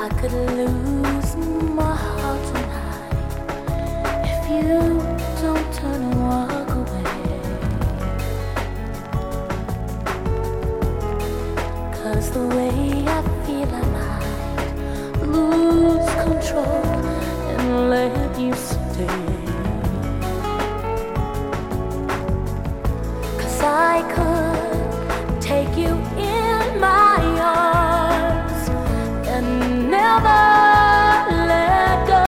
I could lose my heart tonight if you don't turn and walk away. 'Cause the way I feel I might lose control and let you stay. 'Cause I could take you in my arms and never